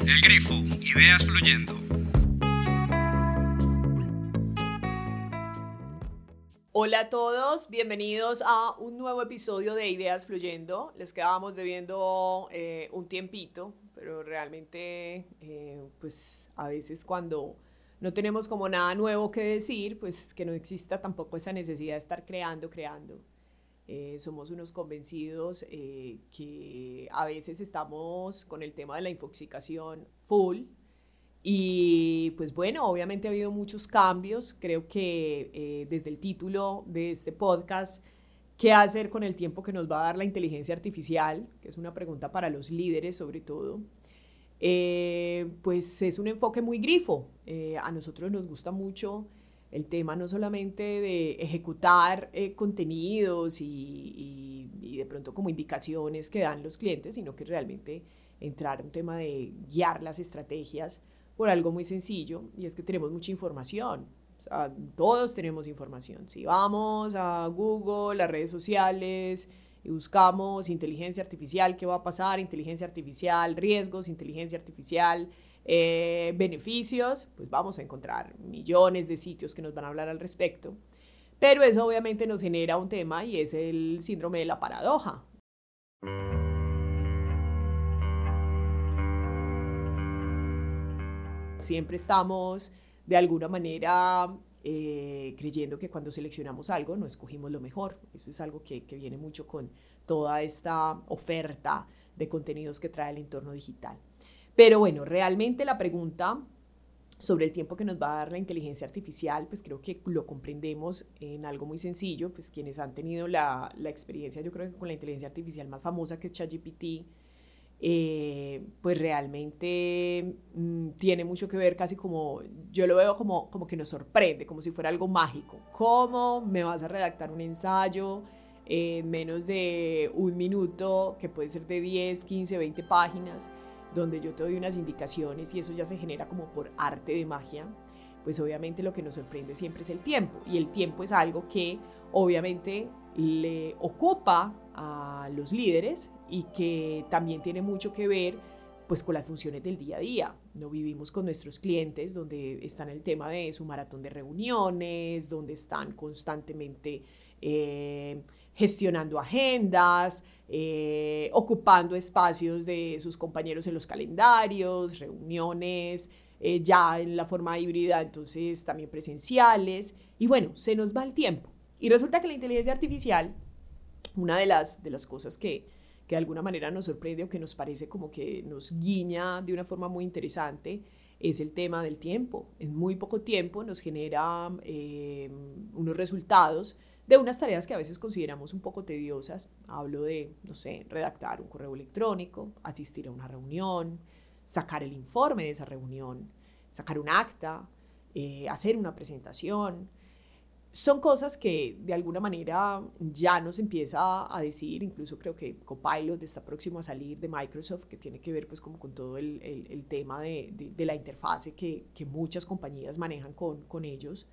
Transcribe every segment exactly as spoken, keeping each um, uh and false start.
El Grifo, ideas fluyendo. Hola a todos, bienvenidos a un nuevo episodio de Ideas Fluyendo. Les quedábamos debiendo eh, un tiempito, pero realmente eh, pues a veces cuando no tenemos como nada nuevo que decir, pues que no exista tampoco esa necesidad de estar creando, creando. Eh, somos unos convencidos eh, que a veces estamos con el tema de la infoxicación full. Y pues bueno, obviamente ha habido muchos cambios. Creo que eh, desde el título de este podcast, ¿qué hacer con el tiempo que nos va a dar la inteligencia artificial? Que es una pregunta para los líderes sobre todo. Eh, pues es un enfoque muy grifo. Eh, a nosotros nos gusta mucho el tema no solamente de ejecutar eh, contenidos y, y, y de pronto como indicaciones que dan los clientes, sino que realmente entrar a un tema de guiar las estrategias por algo muy sencillo, y es que tenemos mucha información. O sea, todos tenemos información. Si vamos a Google, las redes sociales, y buscamos inteligencia artificial, ¿qué va a pasar? Inteligencia artificial, riesgos, inteligencia artificial, eh, beneficios, pues vamos a encontrar millones de sitios que nos van a hablar al respecto. Pero eso obviamente nos genera un tema y es el síndrome de la paradoja. Siempre estamos de alguna manera eh, creyendo que cuando seleccionamos algo no escogimos lo mejor. Eso es algo que, que viene mucho con toda esta oferta de contenidos que trae el entorno digital. Pero bueno, realmente la pregunta sobre el tiempo que nos va a dar la inteligencia artificial, pues creo que lo comprendemos en algo muy sencillo. Pues quienes han tenido la, la experiencia, yo creo que con la inteligencia artificial más famosa, que es ChatGPT, eh, pues realmente mmm, tiene mucho que ver, casi como, yo lo veo como, como que nos sorprende, como si fuera algo mágico. ¿Cómo me vas a redactar un ensayo en menos de un minuto, que puede ser de diez, quince, veinte páginas, donde yo te doy unas indicaciones y eso ya se genera como por arte de magia? Pues obviamente lo que nos sorprende siempre es el tiempo, y el tiempo es algo que obviamente le ocupa a los líderes y que también tiene mucho que ver pues con las funciones del día a día. No vivimos con nuestros clientes donde están el tema de su maratón de reuniones, donde están constantemente eh, gestionando agendas, eh, ocupando espacios de sus compañeros en los calendarios, reuniones eh, ya en la forma híbrida, entonces también presenciales, y bueno, se nos va el tiempo. Y resulta que la inteligencia artificial, una de las, de las cosas que, que de alguna manera nos sorprende o que nos parece como que nos guiña de una forma muy interesante, es el tema del tiempo. En muy poco tiempo nos genera eh, unos resultados de unas tareas que a veces consideramos un poco tediosas. Hablo de, no sé, redactar un correo electrónico, asistir a una reunión, sacar el informe de esa reunión, sacar un acta, eh, hacer una presentación. Son cosas que de alguna manera ya nos empieza a decir, incluso creo que Copilot está próximo a salir de Microsoft, que tiene que ver pues como con todo el, el, el tema de, de, de la interfase que, que muchas compañías manejan con, con ellos.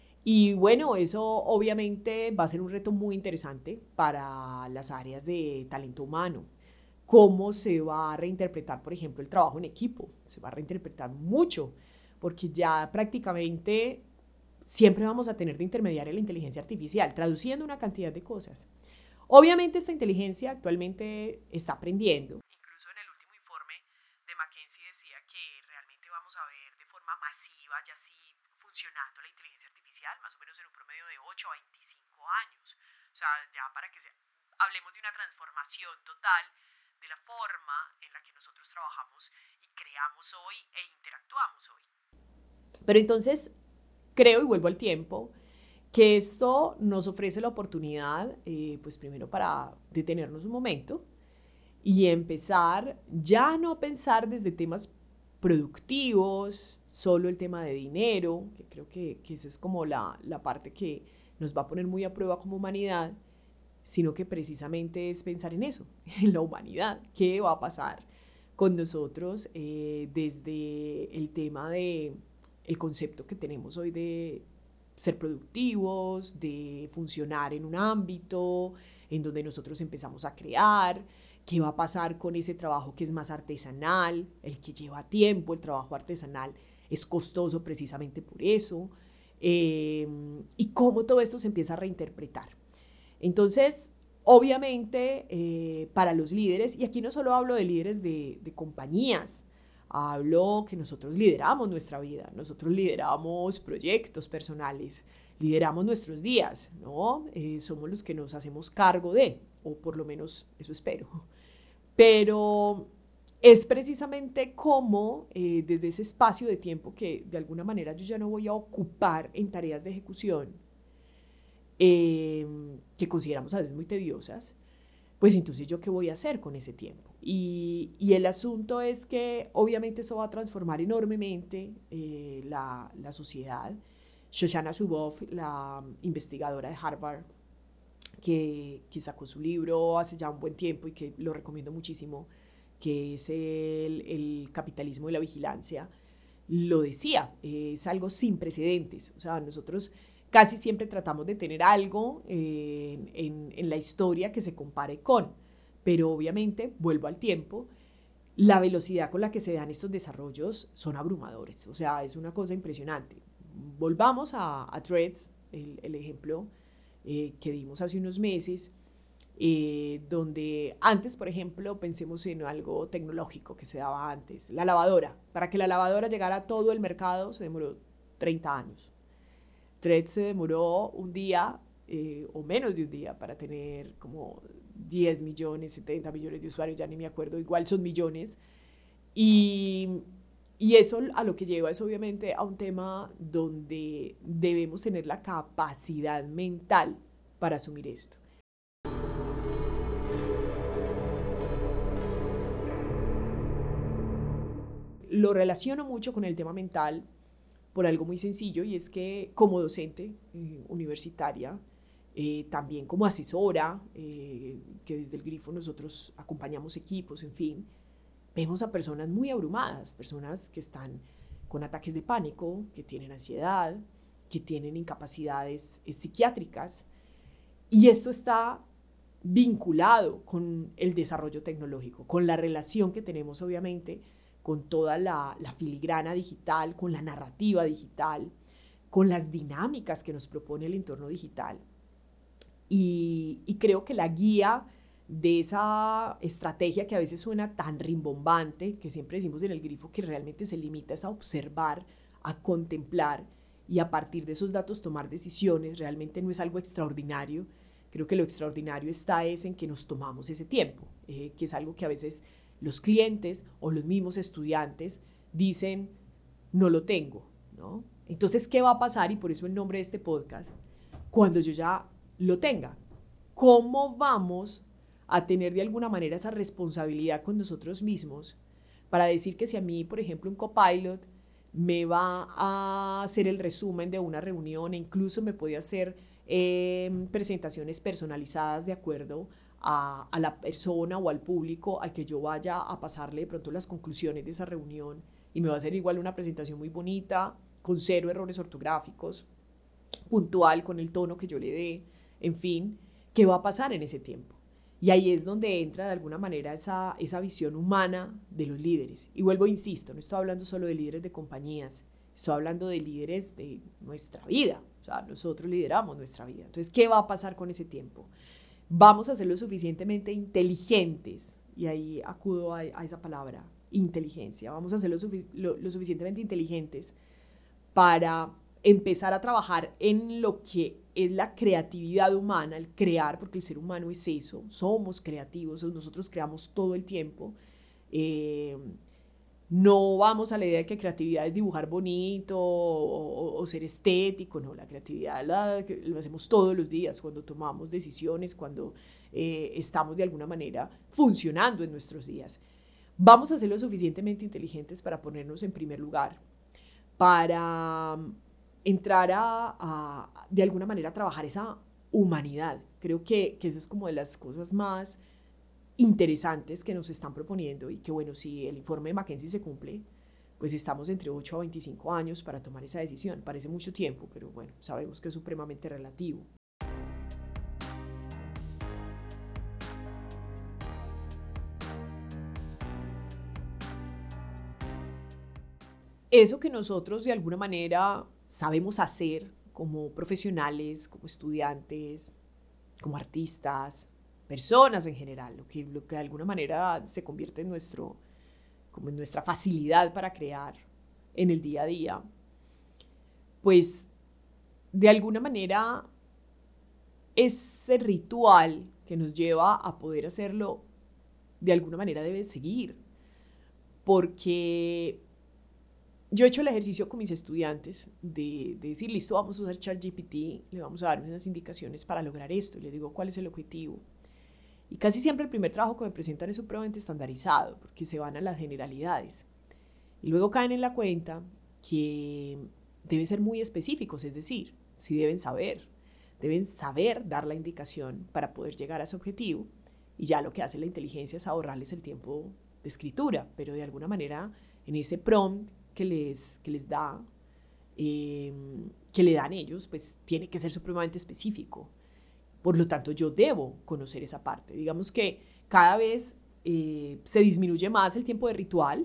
Y bueno, eso obviamente va a ser un reto muy interesante para las áreas de talento humano. ¿Cómo se va a reinterpretar, por ejemplo, el trabajo en equipo? Se va a reinterpretar mucho, porque ya prácticamente siempre vamos a tener de intermediaria la inteligencia artificial, traduciendo una cantidad de cosas. Obviamente esta inteligencia actualmente está aprendiendo. Incluso en el último informe de McKinsey decía que realmente vamos a ver de forma masiva ya sí funcionando la inteligencia artificial, más o menos en un promedio de ocho a veinticinco años. O sea, ya para que se, hablemos de una transformación total de la forma en la que nosotros trabajamos y creamos hoy e interactuamos hoy. Pero entonces creo, y vuelvo al tiempo, que esto nos ofrece la oportunidad, eh, pues primero para detenernos un momento y empezar ya no pensar desde temas productivos, solo el tema de dinero, que creo que, que esa es como la, la parte que nos va a poner muy a prueba como humanidad, sino que precisamente es pensar en eso, en la humanidad. ¿Qué va a pasar con nosotros eh, desde el tema de el concepto que tenemos hoy de ser productivos, de funcionar en un ámbito en donde nosotros empezamos a crear, ¿Qué va a pasar con ese trabajo que es más artesanal, el que lleva tiempo? El trabajo artesanal es costoso precisamente por eso. Eh, y cómo todo esto se empieza a reinterpretar. Entonces, obviamente, eh, para los líderes, y aquí no solo hablo de líderes de, de compañías, hablo que nosotros lideramos nuestra vida, nosotros lideramos proyectos personales, lideramos nuestros días, ¿no? Eh, somos los que nos hacemos cargo de, o por lo menos eso espero. Pero es precisamente como eh, desde ese espacio de tiempo que de alguna manera yo ya no voy a ocupar en tareas de ejecución, eh, que consideramos a veces muy tediosas, pues entonces yo qué voy a hacer con ese tiempo. Y, y el asunto es que obviamente eso va a transformar enormemente eh, la, la sociedad. Shoshana Zuboff, la investigadora de Harvard, que, que sacó su libro hace ya un buen tiempo y que lo recomiendo muchísimo, que es el, el capitalismo de la vigilancia, lo decía, es algo sin precedentes. O sea, nosotros casi siempre tratamos de tener algo eh, en, en la historia que se compare con, pero obviamente, vuelvo al tiempo, la velocidad con la que se dan estos desarrollos son abrumadores, o sea, es una cosa impresionante. Volvamos a, a Threads, el, el ejemplo eh, que dimos hace unos meses, eh, donde antes, por ejemplo, pensemos en algo tecnológico que se daba antes, la lavadora. Para que la lavadora llegara a todo el mercado se demoró treinta años. Threads se demoró un día eh, o menos de un día para tener como diez millones, setenta millones de usuarios, ya ni me acuerdo, igual son millones. Y, y eso a lo que lleva es obviamente a un tema donde debemos tener la capacidad mental para asumir esto. Lo relaciono mucho con el tema mental por algo muy sencillo, y es que como docente eh, universitaria, eh, también como asesora, eh, que desde el Grifo nosotros acompañamos equipos, en fin, vemos a personas muy abrumadas, personas que están con ataques de pánico, que tienen ansiedad, que tienen incapacidades eh, psiquiátricas, y esto está vinculado con el desarrollo tecnológico, con la relación que tenemos obviamente con toda la, la filigrana digital, con la narrativa digital, con las dinámicas que nos propone el entorno digital. Y, y creo que la guía de esa estrategia que a veces suena tan rimbombante, que siempre decimos en el Grifo que realmente se limita a observar, a contemplar y a partir de esos datos tomar decisiones, realmente no es algo extraordinario. Creo que lo extraordinario está es en que nos tomamos ese tiempo, eh, que es algo que a veces los clientes o los mismos estudiantes dicen, no lo tengo, ¿no? Entonces, ¿qué va a pasar? Y por eso el nombre de este podcast, cuando yo ya lo tenga. ¿Cómo vamos a tener de alguna manera esa responsabilidad con nosotros mismos para decir que si a mí, por ejemplo, un copilot me va a hacer el resumen de una reunión e incluso me puede hacer eh, presentaciones personalizadas de acuerdo A, a la persona o al público al que yo vaya a pasarle de pronto las conclusiones de esa reunión, y me va a hacer igual una presentación muy bonita, con cero errores ortográficos, puntual, con el tono que yo le dé, en fin, ¿qué va a pasar en ese tiempo? Y ahí es donde entra de alguna manera esa, esa visión humana de los líderes. Y vuelvo, insisto, no estoy hablando solo de líderes de compañías, estoy hablando de líderes de nuestra vida, o sea, nosotros lideramos nuestra vida. Entonces, ¿qué va a pasar con ese tiempo? Vamos a ser lo suficientemente inteligentes, y ahí acudo a, a esa palabra, inteligencia, vamos a ser lo, sufic- lo, lo suficientemente inteligentes para empezar a trabajar en lo que es la creatividad humana, el crear, porque el ser humano es eso, somos creativos, nosotros creamos todo el tiempo. Eh, No vamos a la idea de que creatividad es dibujar bonito o, o, o ser estético, no, la creatividad la, lo hacemos todos los días, cuando tomamos decisiones, cuando eh, estamos de alguna manera funcionando en nuestros días. Vamos a ser lo suficientemente inteligentes para ponernos en primer lugar, para entrar a, a de alguna manera, trabajar esa humanidad. Creo que, que eso es como de las cosas más interesantes que nos están proponiendo, y que bueno, si el informe de McKinsey se cumple, pues estamos entre ocho a veinticinco años para tomar esa decisión. Parece mucho tiempo, pero bueno, sabemos que es supremamente relativo. eso que nosotros de alguna manera sabemos hacer como profesionales, como estudiantes, como artistas, personas en general, lo que, lo que de alguna manera se convierte en, nuestro, como en nuestra facilidad para crear en el día a día, pues de alguna manera ese ritual que nos lleva a poder hacerlo, de alguna manera debe seguir, porque yo he hecho el ejercicio con mis estudiantes de, de decir, listo, vamos a usar ChatGPT, le vamos a dar unas indicaciones para lograr esto, y les digo cuál es el objetivo. Y casi siempre el primer trabajo que me presentan es supremamente estandarizado, porque se van a las generalidades. Y luego caen en la cuenta que deben ser muy específicos, es decir, sí deben saber, deben saber dar la indicación para poder llegar a ese objetivo, y ya lo que hace la inteligencia es ahorrarles el tiempo de escritura, pero de alguna manera en ese prompt que les, que les da, eh, que le dan ellos, pues tiene que ser supremamente específico. Por lo tanto, yo debo conocer esa parte. Digamos que cada vez eh, se disminuye más el tiempo de ritual.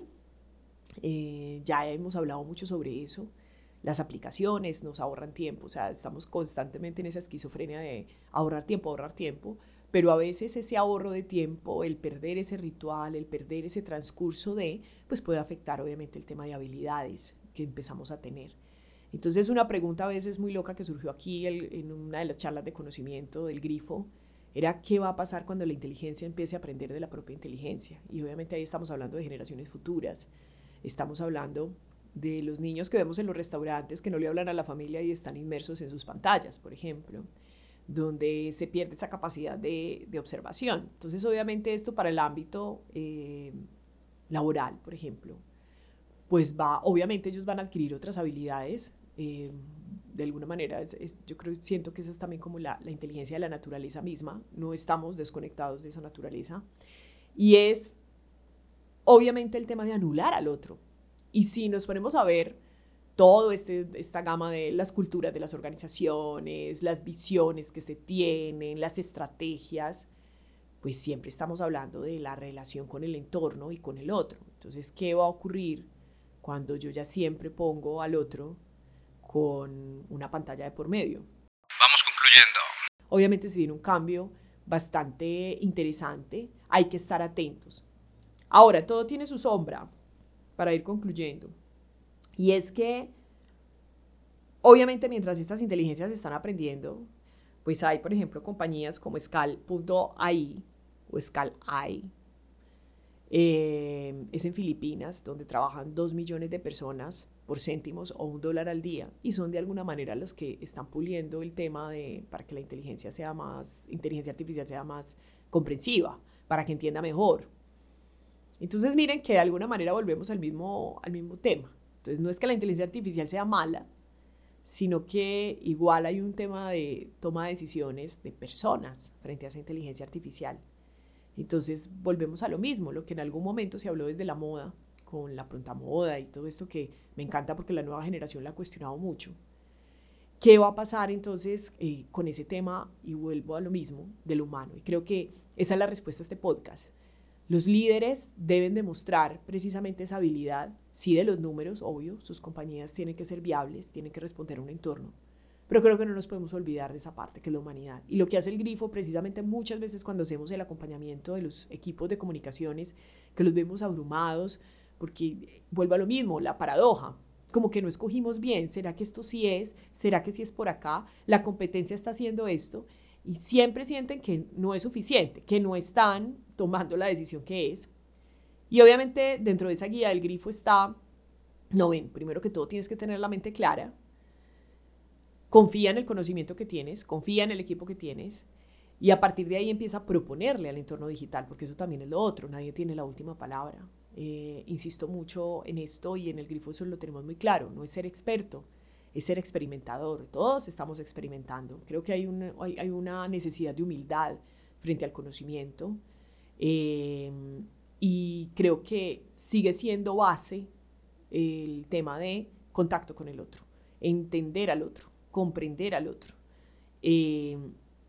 Eh, ya hemos hablado mucho sobre eso. Las aplicaciones nos ahorran tiempo. O sea, estamos constantemente en esa esquizofrenia de ahorrar tiempo, ahorrar tiempo. Pero a veces ese ahorro de tiempo, el perder ese ritual, el perder ese transcurso de, pues puede afectar obviamente el tema de habilidades que empezamos a tener. Entonces una pregunta a veces muy loca que surgió aquí el, en una de las charlas de conocimiento del Grifo era ¿qué va a pasar cuando la inteligencia empiece a aprender de la propia inteligencia? Y obviamente ahí estamos hablando de generaciones futuras, estamos hablando de los niños que vemos en los restaurantes que no le hablan a la familia y están inmersos en sus pantallas, por ejemplo, donde se pierde esa capacidad de, de observación. Entonces obviamente esto para el ámbito eh, laboral, por ejemplo, pues va, obviamente ellos van a adquirir otras habilidades, eh, de alguna manera, es, es, yo creo, siento que esa es también como la, la inteligencia de la naturaleza misma, no estamos desconectados de esa naturaleza, y es obviamente el tema de anular al otro. Y si nos ponemos a ver toda este, esta gama de las culturas de las organizaciones, las visiones que se tienen, las estrategias, pues siempre estamos hablando de la relación con el entorno y con el otro. Entonces, ¿qué va a ocurrir cuando yo ya siempre pongo al otro con una pantalla de por medio? Vamos concluyendo. Obviamente se viene un cambio bastante interesante, hay que estar atentos. Ahora, todo tiene su sombra, para ir concluyendo. Y es que, obviamente, mientras estas inteligencias están aprendiendo, pues hay, por ejemplo, compañías como Scal punto a i o Scal punto a i. Eh, es en Filipinas, donde trabajan dos millones de personas por céntimos o un dólar al día, y son de alguna manera las que están puliendo el tema de, para que la inteligencia sea más, inteligencia artificial sea más comprensiva, para que entienda mejor. Entonces miren que de alguna manera volvemos al mismo, al mismo tema. Entonces no es que la inteligencia artificial sea mala, sino que igual hay un tema de toma de decisiones de personas frente a esa inteligencia artificial. Entonces volvemos a lo mismo, lo que en algún momento se habló desde la moda, con la pronta moda y todo esto que me encanta porque la nueva generación la ha cuestionado mucho. ¿Qué va a pasar entonces eh, con ese tema? Y vuelvo a lo mismo, del humano. Y creo que esa es la respuesta a este podcast. Los líderes deben demostrar precisamente esa habilidad, sí de los números, obvio, sus compañías tienen que ser viables, tienen que responder a un entorno, pero creo que no nos podemos olvidar de esa parte que es la humanidad. Y lo que hace el Grifo precisamente muchas veces cuando hacemos el acompañamiento de los equipos de comunicaciones, que los vemos abrumados, porque vuelve a lo mismo, la paradoja, como que no escogimos bien, ¿será que esto sí es? ¿Será que sí es por acá? La competencia está haciendo esto, y siempre sienten que no es suficiente, que no están tomando la decisión que es. Y obviamente dentro de esa guía del Grifo está, no ven, primero que todo tienes que tener la mente clara, confía en el conocimiento que tienes, confía en el equipo que tienes, y a partir de ahí empieza a proponerle al entorno digital, porque eso también es lo otro, nadie tiene la última palabra. Eh, insisto mucho en esto y en el Grifo eso lo tenemos muy claro, no es ser experto, es ser experimentador, todos estamos experimentando. Creo que hay una, hay, hay una necesidad de humildad frente al conocimiento, eh, y creo que sigue siendo base el tema de contacto con el otro, entender al otro, comprender al otro. Eh,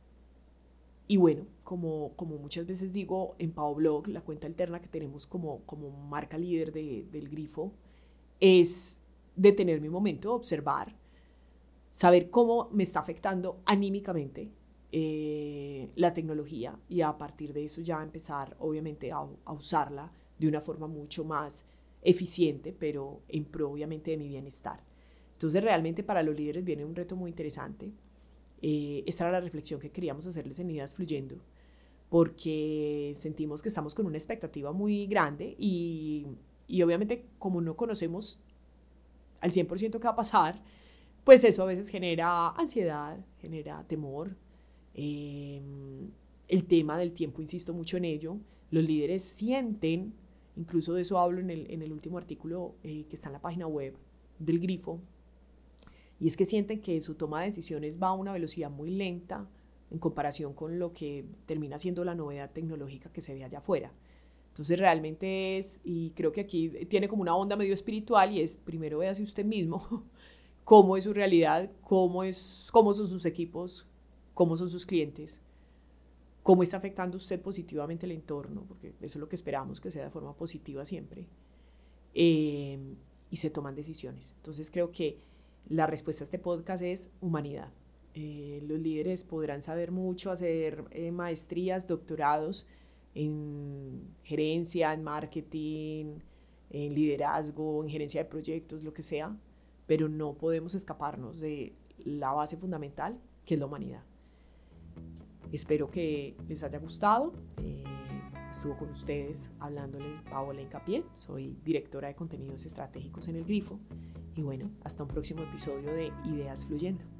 y bueno, como, como muchas veces digo en Paoblog, la cuenta alterna que tenemos como, como marca líder de, del Grifo, es detenerme un momento, observar, saber cómo me está afectando anímicamente eh, la tecnología y a partir de eso ya empezar obviamente a, a usarla de una forma mucho más eficiente, pero en pro obviamente de mi bienestar. Entonces realmente para los líderes viene un reto muy interesante. Eh, esta era la reflexión que queríamos hacerles en Ideas Fluyendo, porque sentimos que estamos con una expectativa muy grande y, y obviamente como no conocemos al cien por ciento qué va a pasar, pues eso a veces genera ansiedad, genera temor. Eh, el tema del tiempo, insisto mucho en ello, los líderes sienten, incluso de eso hablo en el, en el último artículo eh, que está en la página web del Grifo, y es que sienten que su toma de decisiones va a una velocidad muy lenta en comparación con lo que termina siendo la novedad tecnológica que se ve allá afuera. Entonces realmente es, y creo que aquí tiene como una onda medio espiritual, y es primero véase usted mismo cómo es su realidad, cómo, es, cómo son sus equipos, cómo son sus clientes, cómo está afectando usted positivamente el entorno, porque eso es lo que esperamos que sea de forma positiva siempre, eh, y se toman decisiones. Entonces creo que la respuesta a este podcast es humanidad. Eh, los líderes podrán saber mucho, hacer eh, maestrías, doctorados en gerencia, en marketing, en liderazgo, en gerencia de proyectos, lo que sea, pero no podemos escaparnos de la base fundamental, que es la humanidad. Espero que les haya gustado. Eh, estuvo con ustedes hablándoles Paola Hincapié, soy directora de contenidos estratégicos en El Grifo, y bueno, hasta un próximo episodio de Ideas Fluyendo.